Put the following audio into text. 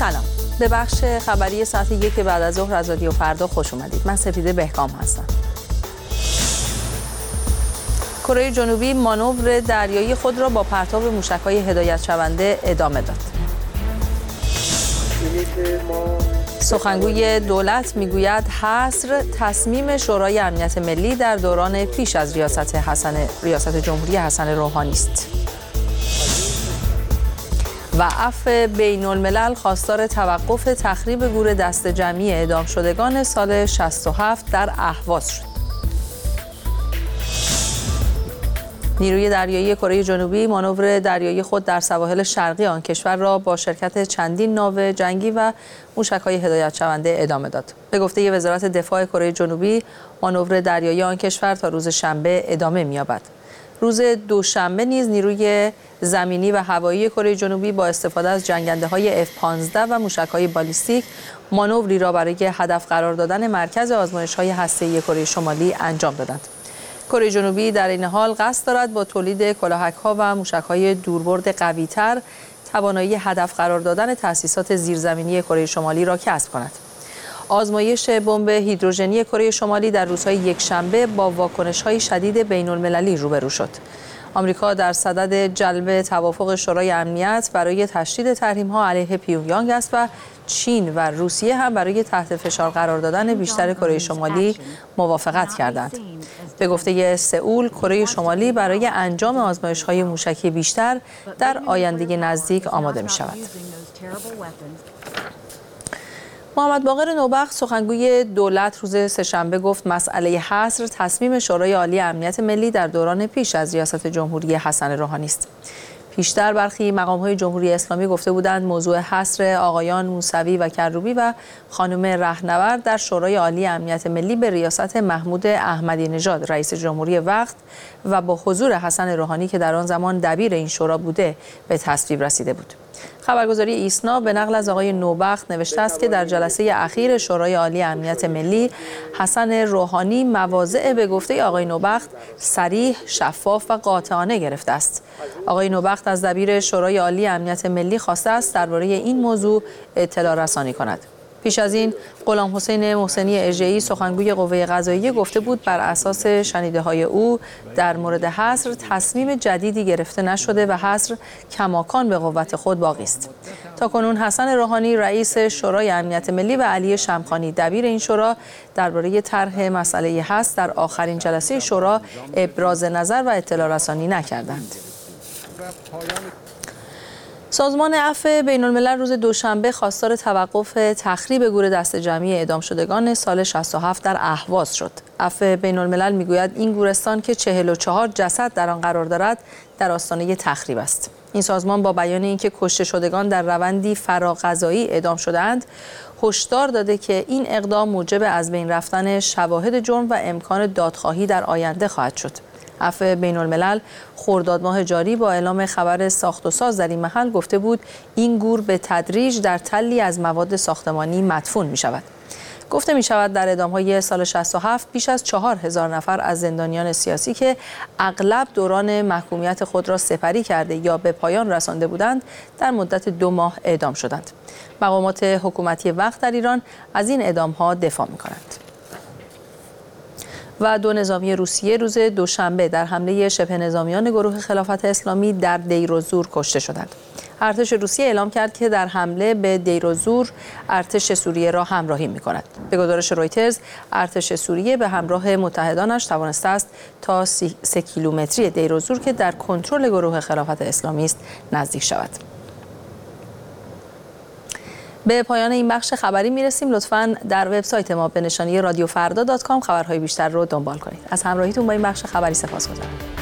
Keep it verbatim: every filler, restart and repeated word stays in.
سلام، به بخش خبری ساعت یک بعد از ظهر از رادیو فردا خوش اومدید. من سپیده بهکام هستم. کره جنوبی مانور دریایی خود را با پرتاب موشک‌های هدایت شونده ادامه داد. سخنگوی دولت میگوید حصر تصمیم شورای امنیت ملی در دوران پیش از ریاست حسن ریاست جمهوری حسن روحانی است. و عفو بین الملل خواستار توقف تخریب گور دست جمعی اعدام شدگان سال شصت و هفت در اهواز شد. نیروی دریایی کره جنوبی مانور دریایی خود در سواحل شرقی آن کشور را با شرکت چندین ناو جنگی و موشک‌های هدایت شونده ادامه داد. به گفته وزارت دفاع کره جنوبی، مانور دریایی آن کشور تا روز شنبه ادامه می‌یابد. روز دوشنبه نیز نیروی زمینی و هوایی کره جنوبی با استفاده از جنگنده‌های اف پانزده و موشک‌های بالیستیک مانوری را برای هدف قرار دادن مرکز آزمایش‌های هسته‌ای کره شمالی انجام دادند. کره جنوبی در این حال قصد دارد با تولید کلاهک‌ها و موشک‌های دوربرد قوی‌تر توانایی هدف قرار دادن تأسیسات زیرزمینی کره شمالی را کسب کند. آزمایش بمب هیدروژنی کره شمالی در روزهای یکشنبه با واکنش‌های شدید بین‌المللی روبرو شد. آمریکا در صدد جلب توافق شورای امنیت برای تشدید تحریم‌ها علیه پیونگیانگ است و چین و روسیه هم برای تحت فشار قرار دادن بیشتر کره شمالی موافقت کردند. به گفته سئول، کره شمالی برای انجام آزمایش‌های موشکی بیشتر در آینده نزدیک آماده می‌شود. محمد باقر نوبخت سخنگوی دولت روز سه‌شنبه گفت مسئله حصر تصمیم شورای عالی امنیت ملی در دوران پیش از ریاست جمهوری حسن روحانی است. پیشتر برخی مقام‌های جمهوری اسلامی گفته بودند موضوع حصر آقایان موسوی و کروبی و خانم رهنورد در شورای عالی امنیت ملی به ریاست محمود احمدی نژاد رئیس جمهوری وقت و با حضور حسن روحانی که در آن زمان دبیر این شورا بوده به تصویب رسیده بود. خبرگزاری ایسنا به نقل از آقای نوبخت نوشته است که در جلسه اخیر شورای عالی امنیت ملی حسن روحانی مواضع به گفته آقای نوبخت صریح، شفاف و قاطعانه گرفته است. آقای نوبخت از دبیر شورای عالی امنیت ملی خواسته است درباره این موضوع اطلاع رسانی کند. پیش از این غلام حسین محسنی اژه‌ای سخنگوی قوه قضاییه گفته بود بر اساس شنیده‌های او در مورد حصر تصمیم جدیدی گرفته نشده و حصر کماکان به قوت خود باقی است. تاکنون حسن روحانی رئیس شورای امنیت ملی و علی شمخانی دبیر این شورا درباره طرح مسئله حصر در آخرین جلسه شورا ابراز نظر و اطلاع رسانی نکردند. سازمان عفو بین الملل روز دوشنبه خواستار توقف تخریب گور دست جمعی اعدام شدگان سال شصت و هفت در اهواز شد. عفو بین الملل میگوید این گورستان که چهل و چهار جسد در آن قرار دارد در آستانه تخریب است. این سازمان با بیان اینکه کشته شدگان در روندی فراغذایی اعدام شده‌اند، هشدار داده که این اقدام موجب از بین رفتن شواهد جرم و امکان دادخواهی در آینده خواهد شد. عفو بین الملل خرداد ماه جاری با اعلام خبر ساخت و ساز در این محل گفته بود این گور به تدریج در تلی از مواد ساختمانی مدفون می شود. گفته می شود در اعدام‌های سال شصت و هفت بیش از چهار هزار نفر از زندانیان سیاسی که اغلب دوران محکومیت خود را سپری کرده یا به پایان رسانده بودند در مدت دو ماه اعدام شدند. مقامات حکومتی وقت در ایران از این اعدام‌ها دفاع می کنند. و دو نظامی روسیه روز دوشنبه در حمله شبه نظامیان گروه خلافت اسلامی در دیر و زور کشته شدند. ارتش روسیه اعلام کرد که در حمله به دیر و زور ارتش سوریه را همراهی می‌کند. به گزارش رویترز ارتش سوریه به همراه متحدانش توانسته است تا سه کیلومتری دیر و زور که در کنترل گروه خلافت اسلامی است نزدیک شود. به پایان این بخش خبری میرسیم. لطفاً در وبسایت ما به نشانی رادیو فردا دات کام خبرهای بیشتر رو دنبال کنید. از همراهیتون با این بخش خبری سپاسگزارم.